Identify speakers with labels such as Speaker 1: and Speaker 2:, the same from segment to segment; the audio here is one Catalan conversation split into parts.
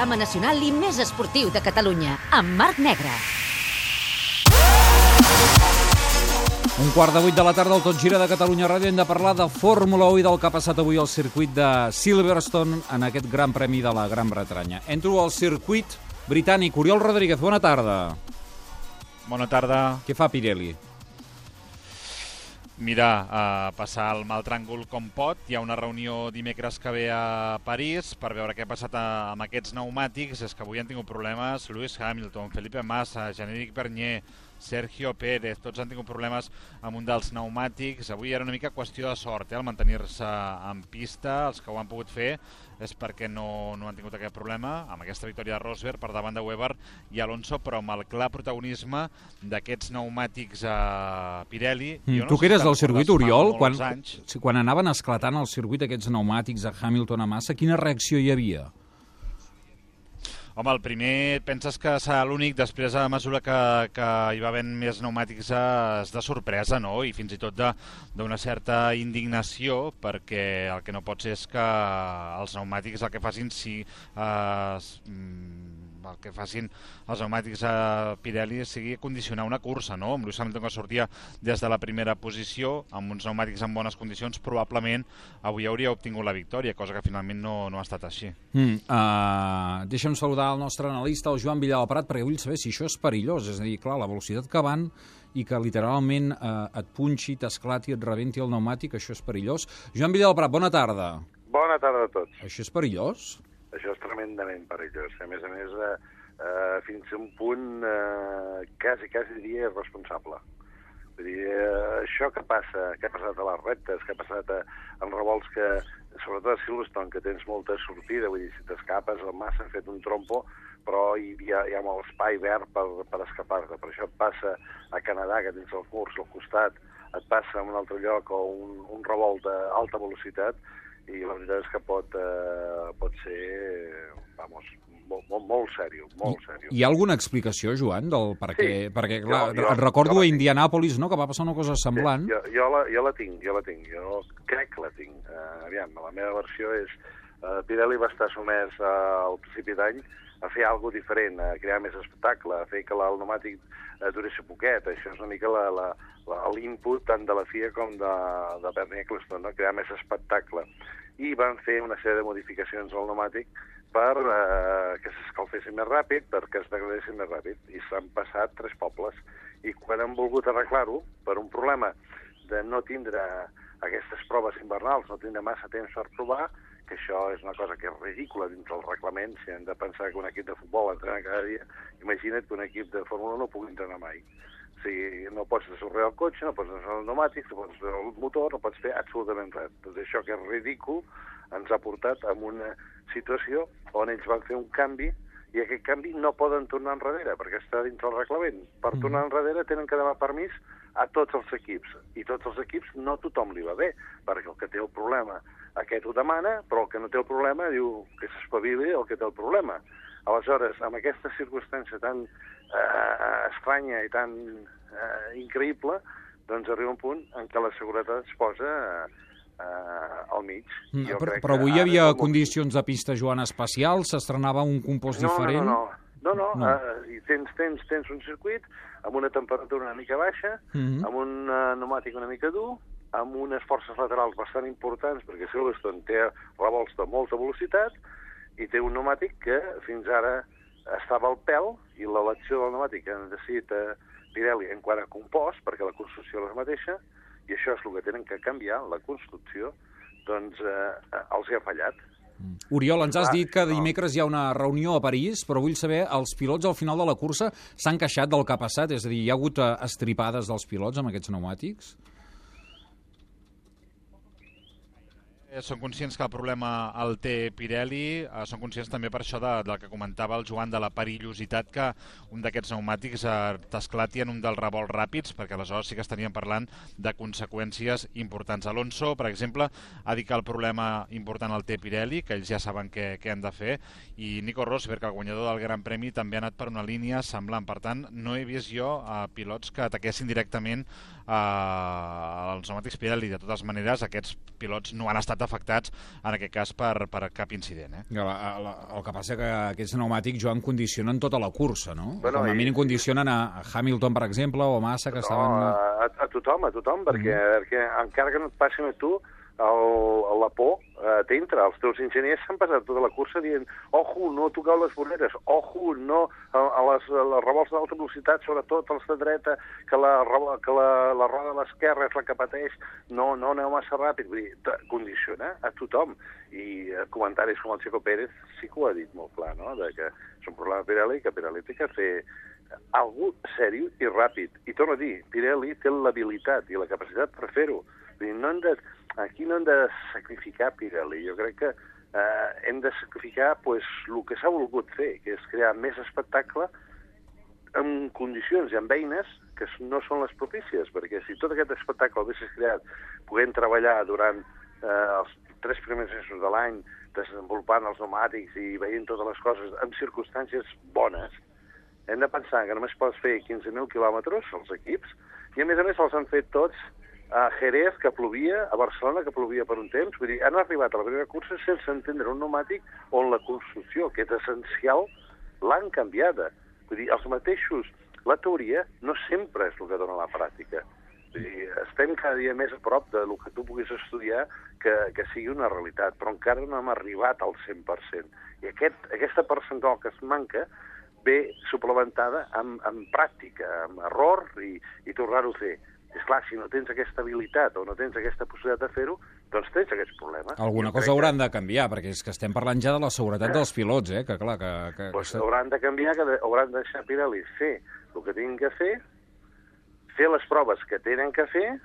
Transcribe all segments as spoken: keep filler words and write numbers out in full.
Speaker 1: programa nacional i més esportiu de Catalunya, amb Marc Negre.
Speaker 2: Un quart de vuit de la tarda al Tot Gira de Catalunya Ràdio. Hem de parlar de Fórmula u i del que ha passat avui al circuit de Silverstone en aquest Gran Premi de la Gran Bretanya. Entro al circuit britànic. Oriol Rodríguez, bona tarda.
Speaker 3: Bona tarda.
Speaker 2: Què fa Pirelli?
Speaker 3: Mira, a passar el mal tràngol com pot. Hi ha una reunió dimecres que ve a París per veure què ha passat amb aquests pneumàtics. És que avui han tingut problemes Lewis Hamilton, Felipe Massa, Jean-Éric Vergne, Sergio Pérez, tots han tingut problemes amb un dels pneumàtics. Avui era una mica qüestió de sort, eh, el mantenir-se en pista. Els que ho han pogut fer és perquè no, no han tingut aquest problema, amb aquesta victòria de Rosberg per davant de Webber i Alonso, però amb el clar protagonisme d'aquests pneumàtics a Pirelli.
Speaker 2: Mm,
Speaker 3: no
Speaker 2: tu que eres del circuit, Oriol, quan,
Speaker 3: anys...
Speaker 2: quan anaven esclatant al circuit aquests pneumàtics a Hamilton a Massa, quina reacció hi havia?
Speaker 3: Home, el primer penses que serà l'únic, després a mesura que, que hi va havent més pneumàtics és de sorpresa, no? I fins i tot d'una certa indignació, perquè el que no pot ser és que els pneumàtics el que facin si eh, el que facin els pneumàtics a Pirelli sigui condicionar una cursa, no? Amb Lewis Hamilton que sortia des de la primera posició, amb uns pneumàtics en bones condicions, probablement avui hauria obtingut la victòria, cosa que finalment no, no ha estat així.
Speaker 2: Mm, uh, deixa'm saludar el nostre analista, el Joan Villalprat, perquè vull saber si això és perillós. És a dir, clar, la velocitat que van i que literalment uh, et punxi, t'esclati, et rebenti el pneumàtic, això és perillós. Joan Villalprat, bona tarda.
Speaker 4: Bona tarda a tots.
Speaker 2: Això és perillós?
Speaker 4: Això és tremendament perillós. A més a més, eh, eh, fins a un punt eh, quasi, quasi diria irresponsable. Vull dir, eh, això que passa, que ha passat a les rectes, que ha passat a, en revolts que, sobretot a Silverstone, que tens molta sortida, vull dir, si t'escapes, el Massa ha fet un trompo, però hi ha, hi ha molt espai verd per, per escapar-te. Per això et passa a Canadà, que tens els murs al costat, et passa a un altre lloc o un, un revolt d'alta velocitat, i la veritat és que pot, eh, pot ser, vamos, molt, molt, molt sèrio, molt sèrio.
Speaker 2: Hi ha alguna explicació, Joan, del per què?
Speaker 4: Sí.
Speaker 2: Perquè, clar,
Speaker 4: Jo- jo-
Speaker 2: et recordo
Speaker 4: jo la
Speaker 2: a
Speaker 4: tinc.
Speaker 2: Indianàpolis, no?, que va passar una cosa semblant.
Speaker 4: Jo, jo, la, jo la tinc, jo la tinc, jo crec que la tinc. Uh, aviam, la meva versió és uh, Pirelli va estar sumès uh, al principi d'any a fer alguna diferent, a crear més espectacle, a fer que el pneumàtic uh, durés poquet. Això és una mica la, la, la, l'input tant de la F I A com de, de Bernie Ecclestone, no? Crear més espectacle. I van fer una sèrie de modificacions al pneumàtic per eh, que s'escalfessin més ràpid, perquè es degradessin més ràpid. I s'han passat tres pobles. I quan han volgut arreglar-ho, per un problema de no tindre aquestes proves invernals, no tindre massa temps per provar, que això és una cosa que és ridícula dins del reglament, si hem de pensar que un equip de futbol entrena cada dia, imagina't que un equip de Fórmula u no pugui entrenar mai. O sigui, no pots desorrear el cotxe, no pots desorrear els pneumàtics, no pots desorrear el motor, no pots fer absolutament res. Tot això que és ridícul ens ha portat a una situació on ells van fer un canvi i aquest canvi no poden tornar enrere perquè està dins del reglament. Per mm. tornar enrere tenen que demanar permís a tots els equips. I tots els equips no tothom li va bé, perquè el que té el problema aquest ho demana, però el que no té el problema diu que s'espavili el que té el problema. Aleshores, amb aquesta circumstància tan eh, estranya i tan eh, increïble, doncs arriba un punt en què la seguretat es posa eh, al mig.
Speaker 2: Mm, però, però avui hi havia condicions de pista, Joan, especials? S'estrenava un compost
Speaker 4: no,
Speaker 2: diferent?
Speaker 4: No, no, no. no, no.
Speaker 2: no.
Speaker 4: Uh, tens, tens, tens un circuit amb una temperatura una mica baixa, mm-hmm. amb un uh, pneumàtic una mica dur, amb unes forces laterals bastant importants, perquè Silverstone té revolts de molta velocitat, i té un pneumàtic que fins ara estava al pèl, i l'elecció del pneumàtic que han decidit a Pirelli en quant a compost, perquè la construcció és la mateixa, i això és el que tenen que canviar, la construcció, doncs eh, els hi ha fallat.
Speaker 2: Mm. Oriol, ens has dit que dimecres hi ha una reunió a París, però vull saber, els pilots al final de la cursa s'han queixat del que ha passat? És a dir, hi ha hagut estripades dels pilots amb aquests pneumàtics?
Speaker 3: Són conscients que el problema el té Pirelli, eh, són conscients també per això de, del que comentava el Joan, de la perillositat que un d'aquests pneumàtics eh, t'esclati en un dels revolts ràpids, perquè aleshores sí que estaríem parlant de conseqüències importants. Alonso, per exemple, ha dit que el problema important el té Pirelli, que ells ja saben què, què han de fer, i Nico Rosberg, el guanyador del Gran Premi, també ha anat per una línia semblant. Per tant, no he vist jo eh, pilots que ataquessin directament eh, els pneumàtics Pirelli. De totes maneres, aquests pilots no han estat afectats, en aquest cas, per, per cap incident. Eh?
Speaker 2: La, la, el que passa que aquests pneumàtics, Joan, condicionen tota la cursa, no?
Speaker 4: Bueno,
Speaker 2: Com a
Speaker 4: i...
Speaker 2: mínim condicionen a Hamilton, per exemple, o Massa, que
Speaker 4: no,
Speaker 2: estaven...
Speaker 4: a, a tothom, a tothom, perquè, mm. perquè encara que no et passin a tu, el, la por eh, t'entra. Els teus enginyers s'han passat tota la cursa dient ojo, no toqueu les voreres, ojo, no a, a les, a les revolts d'alta velocitat, sobretot els de dreta, que la, que la, la roda de l'esquerra és la que pateix, no, no aneu massa ràpid. Vull dir, condiciona a tothom. I eh, comentaris com el Checo Pérez sí que ho ha dit molt clar, no?, de que és un problema de Pirelli, que Pirelli té que fer algo seriós i ràpid. I torno a dir, Pirelli té l'habilitat i la capacitat per fer-ho. No hem de, aquí no hem de sacrificar Pirelli. Jo crec que eh, hem de sacrificar pues, el que s'ha volgut fer, que és crear més espectacle en condicions i amb eines que no són les propícies, perquè si tot aquest espectacle ho haguessis creat podent treballar durant eh, els tres primers mesos de l'any desenvolupant els pneumàtics i veient totes les coses en circumstàncies bones, hem de pensar que només pots fer quinze mil quilòmetres, els equips, i a més a més els han fet tots a Jerez, que plovia, a Barcelona, que plovia per un temps. Vull dir, han arribat a la primera cursa sense entendre un pneumàtic on la construcció, que és essencial, l'han canviada. Vull dir, els mateixos... La teoria no sempre és el que dona la pràctica. Vull dir, estem cada dia més a prop del que tu puguis estudiar que, que sigui una realitat, però encara no hem arribat al cent per cent. I aquest, aquesta percentual que es manca ve suplementada amb, amb pràctica, amb error i, i tornar-ho a fer. És clar, si no tens aquesta habilitat o no tens aquesta possibilitat de fer-ho, doncs tens aquests problemes.
Speaker 2: Alguna cosa hauran de canviar, perquè és que estem parlant ja de la seguretat dels pilots, eh? Que clar, que... que
Speaker 4: pues hauran de canviar, que de, hauran de deixar Pirelli fer el que tinguin que fer, fer les proves que tenen que fer,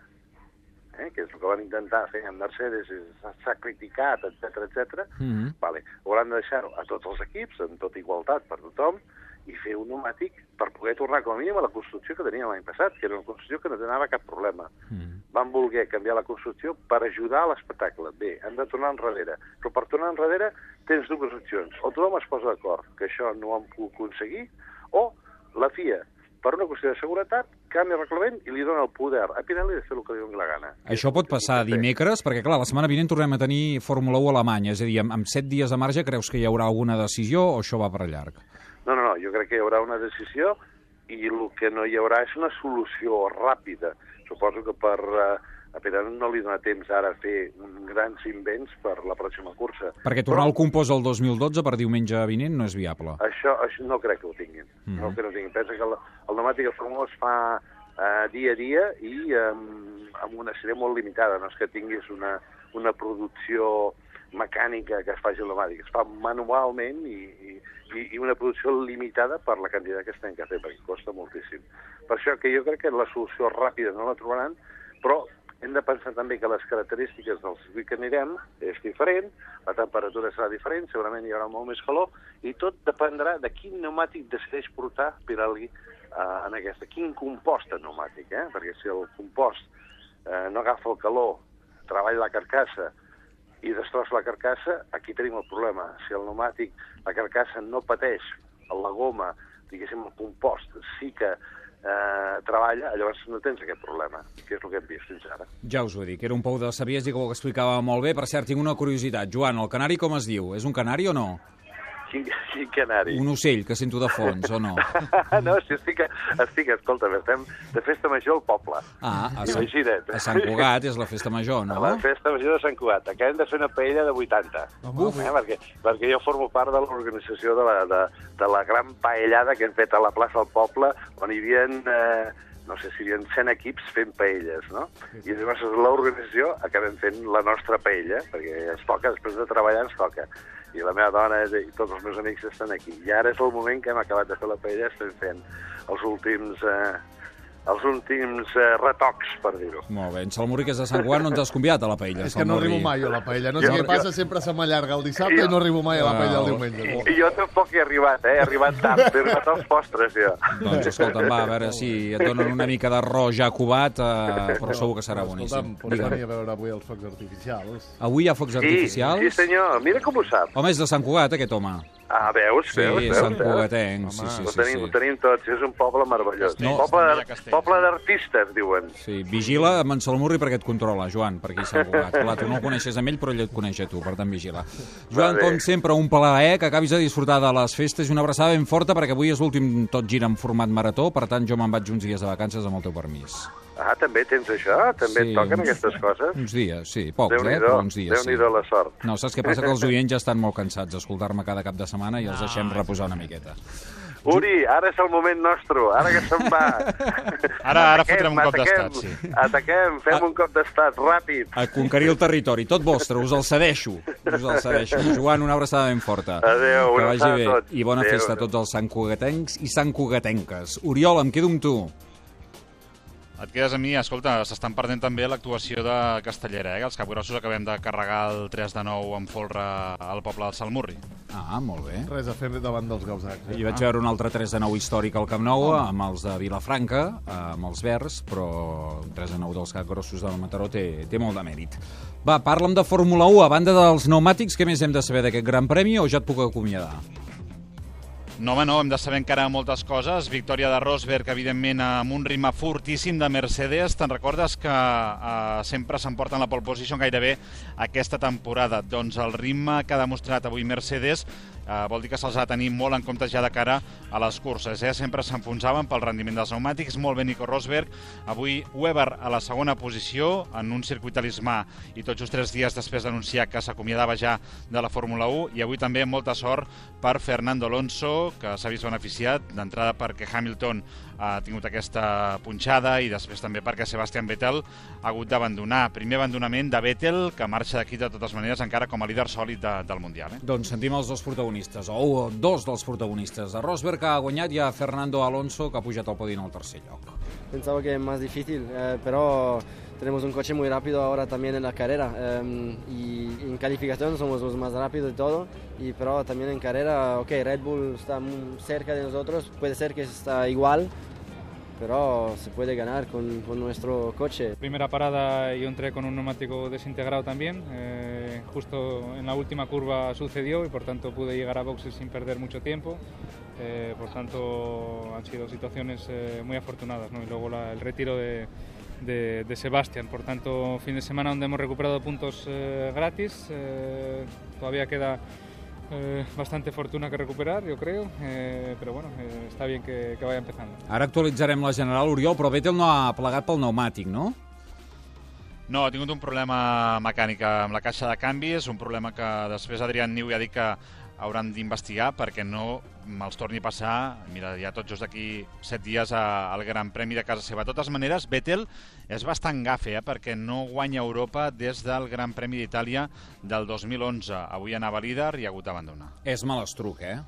Speaker 4: eh? Que és el que van intentar fer amb Mercedes, s'ha criticat, etcètera, etcètera. Mm-hmm. Vale. Hauran de deixar-ho a tots els equips, en tota igualtat per tothom, i fer un pneumàtic per poder tornar com a mínim a la construcció que teníem l'any passat, que era una construcció que no tenia cap problema. Mm. Van voler canviar la construcció per ajudar a l'espectacle. Bé, hem de tornar enrere. Però per tornar enrere tens dues opcions. O tothom es posa d'acord que això no ho han pogut aconseguir, o la F I A, per una qüestió de seguretat, canvia el reglament i li dona el poder a Pirelli de fer el que li doni la gana.
Speaker 2: Això pot passar dimecres? Perquè, clar, la setmana vinent tornem a tenir Fórmula u a Alemanya. És a dir, amb, amb set dies de marge, creus que hi haurà alguna decisió o això va per llarg?
Speaker 4: No, no, no, jo crec que hi haurà una decisió i el que no hi haurà és una solució ràpida. Suposo que per uh, a Pirelli no li dona temps ara a fer grans invents per la pròxima cursa. Perquè
Speaker 2: tornar Però, al compost el dos mil dotze per diumenge vinent no és viable.
Speaker 4: Això, això no crec que ho tinguin. Mm-hmm. No que no tinguin. Pensa que el, el pneumàtic de Fórmula es fa uh, dia a dia i um, amb una sèrie molt limitada. No és que tinguis una, una producció mecànica que es faci el pneumàtic. Es fa manualment i, i I, i una producció limitada per la quantitat que es tenen que fer, perquè costa moltíssim. Per això que jo crec que la solució ràpida no la trobaran, però hem de pensar també que les característiques del circuit que anirem és diferent, la temperatura serà diferent, segurament hi haurà molt més calor, i tot dependrà de quin pneumàtic decideix portar Pirelli eh, en aquesta. Quin compost de pneumàtic, eh? Perquè si el compost eh, no agafa el calor, treballa la carcassa, i destrossa la carcassa, aquí tenim el problema. Si el pneumàtic, la carcassa no pateix, la goma, diguéssim, el compost, sí que eh, treballa, llavors no tens aquest problema, que és el que hem vist fins ara.
Speaker 2: Ja us ho he dit, que era un pou de savies i que ho explicava molt bé. Per cert, tinc una curiositat. Joan, el canari com es diu? És un canari o no?
Speaker 4: Quin, quin canari?
Speaker 2: Un ocell que sento de fons, o no?
Speaker 4: No, si estic, estic, escolta, estem de festa major al poble.
Speaker 2: Ah, a Sant,
Speaker 4: Imagina't.
Speaker 2: a Sant Cugat és la festa major, no?
Speaker 4: La festa major de Sant Cugat. Acabem de fer una paella de vuitanta.
Speaker 2: Uf.
Speaker 4: Eh, perquè, perquè jo formo part de l'organització de, la, de, de la gran paellada que hem fet a la plaça del poble, on hi havia... Eh, no sé si hi havia cent equips fent paelles, no? I llavors l'organització acabem fent la nostra paella, perquè ens toca, després de treballar ens toca. I la meva dona i tots els meus amics estan aquí. I ara és el moment que hem acabat de fer la paella, estem fent els últims... Eh, els últims eh, retocs, per dir-ho.
Speaker 2: Molt bé. En Salmurri, que és de Sant Cugat, no ens has convidat a la paella.
Speaker 5: És que no arribo mai a la paella. No sé què passa, sempre se m'allarga el dissabte jo, i no arribo mai a la paella el diumenge.
Speaker 4: I, i jo tampoc he arribat, eh? He arribat tard, he arribat als postres, jo.
Speaker 2: Doncs escolta'm, va, a veure si et donen una mica d'arròs ja covat, eh, però segur que serà boníssim.
Speaker 5: Escolta'm, portem-hi a veure avui els focs artificials.
Speaker 2: Avui hi ha focs
Speaker 4: sí,
Speaker 2: artificials?
Speaker 4: Sí, senyor. Mira com ho sap.
Speaker 2: Home, és de Sant Cugat, aquest home.
Speaker 4: Ah, veus,
Speaker 2: Sí,
Speaker 4: veus, veus.
Speaker 2: Sant
Speaker 4: veus?
Speaker 2: Cugatenc, sí, sí,
Speaker 4: Ho
Speaker 2: sí.
Speaker 4: tenim,
Speaker 2: sí.
Speaker 4: ho tenim tots, és un poble meravellós.
Speaker 3: Castells,
Speaker 4: Poble,
Speaker 3: també hi ha castells,
Speaker 4: poble
Speaker 3: eh?
Speaker 4: d'artistes, diuen.
Speaker 2: Sí, vigila amb en Salmurri perquè et controla, Joan, per aquí s'ha Cugat. Clar, tu no el coneixes amb ell, però ell et coneix a tu, per tant, vigila. Joan,
Speaker 4: Vale.
Speaker 2: com sempre, un plaer, que acabis de disfrutar de les festes i una abraçada ben forta, perquè avui és l'últim Tot Gira en format marató, per tant, jo me'n vaig uns dies de vacances amb el teu permís.
Speaker 4: Ah, també tens això? També
Speaker 2: Sí,
Speaker 4: et toquen
Speaker 2: uns-
Speaker 4: aquestes coses?
Speaker 2: Uns dies, sí, pocs, eh,
Speaker 4: Déu-n'hi-do,
Speaker 2: però uns dies, sí.
Speaker 4: Déu-n'hi-do la sort.
Speaker 2: No, saps què passa? Que els oients ja estan molt cansats d'escoltar-me cada cap de setmana i els deixem reposar una miqueta.
Speaker 4: Uri, ara és el moment nostre, ara que se'n va.
Speaker 3: Ara- ara
Speaker 4: Ataquem,
Speaker 3: fotrem un cop
Speaker 4: ataquem,
Speaker 3: d'estat, sí.
Speaker 4: Ataquem, fem
Speaker 2: Ah.
Speaker 4: un cop d'estat, ràpid.
Speaker 2: A conquerir el territori, tot vostre, us el cedeixo. Us el cedeixo. Joan, una abraçada ben forta.
Speaker 4: Adéu,
Speaker 2: que
Speaker 4: una
Speaker 2: vagi
Speaker 4: abraçada
Speaker 2: bé.
Speaker 4: a tots.
Speaker 2: I bona
Speaker 4: Adéu,
Speaker 2: festa a
Speaker 4: adéu.
Speaker 2: tots els santcugatencs i santcugatenques. Oriol, em quedo amb tu.
Speaker 3: Et quedes a mi, escolta, s'estan perdent també l'actuació de Castellera, eh? Els capgrossos acabem de carregar el tres de nou amb folre al poble del Salmurri.
Speaker 2: Ah, molt bé.
Speaker 5: Res a fer davant dels gausacs.
Speaker 2: I vaig veure un altre tres de nou històric al Camp Nou, amb els de Vilafranca, amb els verds, però un tres de nou dels capgrossos del Mataró té, té molt de mèrit. Va, parla'm de Fórmula u. A banda dels pneumàtics, què més hem de saber d'aquest gran premi o ja et puc acomiadar?
Speaker 3: No, home, no, hem de saber encara moltes coses. Victòria de Rosberg, evidentment, amb un ritme fortíssim de Mercedes. Te'n recordes que eh, sempre s'emporten la pole position gairebé aquesta temporada? Doncs el ritme que ha demostrat avui Mercedes eh, vol dir que se'ls ha de tenir molt en compte ja de cara a les curses. Eh? Sempre s'enfonsaven pel rendiment dels pneumàtics, molt bé Nico Rosberg. Avui Webber a la segona posició en un circuit talismà i tot just tres dies després d'anunciar que s'acomiadava ja de la Fórmula u, i avui també molta sort per Fernando Alonso, que s'ha vist beneficiat d'entrada perquè Hamilton ha tingut aquesta punxada i després també perquè Sebastian Vettel ha hagut d'abandonar. Primer abandonament de Vettel, que marxa d'aquí de totes maneres encara com a líder sòlid de, del Mundial. Eh?
Speaker 2: Doncs sentim els dos protagonistes, o dos dels protagonistes. A Rosberg, que ha guanyat, i a Fernando Alonso, que ha pujat al podi en el tercer lloc.
Speaker 6: Pensaba que es más difícil, eh, pero tenemos un coche muy rápido ahora también en la carrera. Eh, y en calificación somos los más rápidos y todo, y, pero también en carrera, ok, Red Bull está muy cerca de nosotros, puede ser que está igual, pero se puede ganar con, con nuestro coche.
Speaker 7: Primera parada yo entré con un neumático desintegrado también, eh, justo en la última curva sucedió y por tanto pude llegar a boxes sin perder mucho tiempo, eh, por tanto han sido situaciones eh, muy afortunadas, ¿no? Y luego la, el retiro de, de, de Sebastián, por tanto fin de semana donde hemos recuperado puntos eh, gratis, eh, todavía queda Eh, bastante fortuna que recuperar, yo creo, eh, però bueno, eh, està bien que, que vaya empezando.
Speaker 2: Ara actualitzarem la general, Oriol, però Vettel no ha plegat pel pneumàtic, no?
Speaker 3: No, ha tingut un problema mecànic amb la caixa de canvis, un problema que després Adrián Newey ha dit que hauran d'investigar perquè no els torni a passar. Mira, ja tot just d'aquí set dies al Gran Premi de casa seva. De totes maneres, Vettel és bastant gafe, eh, perquè no guanya Europa des del Gran Premi d'Itàlia del dos mil onze. Avui anava líder i ha hagut d'abandonar.
Speaker 2: És malastruc, eh?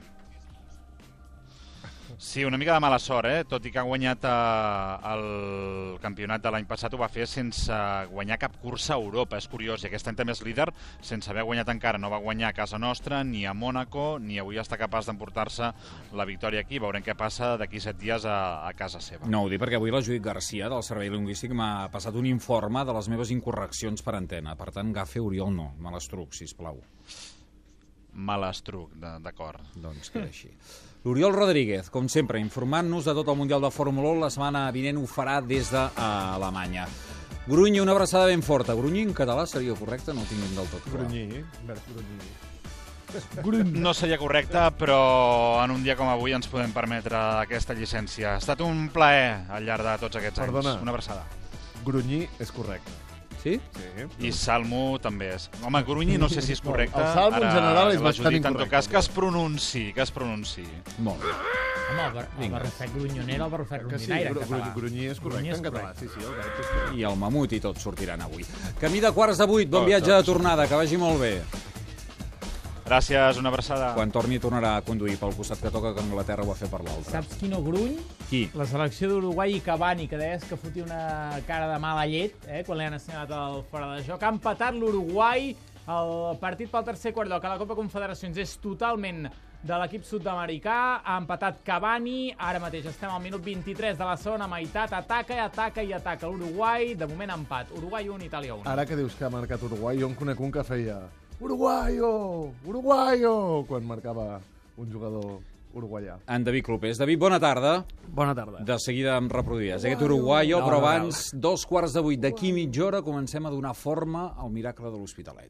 Speaker 3: Sí, una mica de mala sort, eh? Tot i que ha guanyat eh, el campionat de l'any passat, ho va fer sense guanyar cap cursa a Europa. És curiós, i aquest any també és líder sense haver guanyat encara. No va guanyar a casa nostra, ni a Mònaco, ni avui està capaç d'emportar-se la victòria aquí. Veurem què passa d'aquí set dies a, a casa seva.
Speaker 2: No ho dic perquè avui la Judit Garcia, del Servei Lingüístic, m'ha passat un informe de les meves incorreccions per antena. Per tant, gafe, Oriol, no. Malastruc, sisplau.
Speaker 3: Malastruc, d'acord.
Speaker 2: Doncs queda així. L'Oriol Rodríguez, com sempre, informant-nos de tot el Mundial de Fórmula u. La setmana vinent ho farà des d'Alemanya. Grunyi, una abraçada ben forta. Grunyi en català seria correcte? No ho tinguem del tot clar.
Speaker 5: Grunyi, verb grunyi.
Speaker 3: No seria correcte, però en un dia com avui ens podem permetre aquesta llicència. Ha estat un plaer al llarg de tots aquests
Speaker 5: Perdona.
Speaker 3: anys. Una abraçada.
Speaker 5: Grunyi és correcte.
Speaker 2: Sí?
Speaker 5: Sí.
Speaker 3: I Salmo també és. Home, Grunyi no sé si és correcte.
Speaker 5: El Salmo en general és
Speaker 3: la
Speaker 5: bastant
Speaker 3: Judit, en tot
Speaker 5: incorrecte.
Speaker 3: cas, que es pronunciï, que es pronunciï.
Speaker 2: Molt bé.
Speaker 8: Home, el, bar el barrufet grunyoner, el barrufet
Speaker 5: Que sí,
Speaker 8: rondinaire, en
Speaker 5: gru-
Speaker 8: català.
Speaker 5: gru- grunyi és correcte
Speaker 8: Grunyi és
Speaker 5: en català.
Speaker 8: correcte.
Speaker 5: Sí, sí, el verb és correcte.
Speaker 2: I el mamut i tot sortiran avui. Camí de quarts de vuit, bon
Speaker 3: Tots,
Speaker 2: viatge de
Speaker 3: tots.
Speaker 2: tornada, que vagi molt bé.
Speaker 3: Gràcies, una abraçada.
Speaker 2: Quan torni tornarà a conduir pel costat que toca, que Anglaterra ho va fer per l'altre.
Speaker 8: Saps qui no gruny?
Speaker 2: Qui?
Speaker 8: La selecció d'Uruguai i Cavani, que deies que fotia una cara de mala llet, eh, quan li han assenyalat el fora de joc. Ha empatat l'Uruguai, el partit pel tercer quart lloc a la Copa Confederacions és totalment de l'equip sud-americà. Ha empatat Cavani, ara mateix estem al minut vint-i-tres de la segona meitat, ataca i ataca i ataca l'Uruguai, de moment empat, Uruguai un, Itàlia un.
Speaker 5: Ara que dius que ha marcat Uruguai, jo en conec un que feia Uruguayo, Uruguayo, quan marcava un jugador uruguaià.
Speaker 2: En David Clopés. David, bona tarda.
Speaker 9: Bona tarda.
Speaker 2: De seguida em reproduiràs aquest uruguaio, però abans, dos quarts de vuit d'aquí mitja hora, comencem a donar forma al miracle de l'Hospitalet.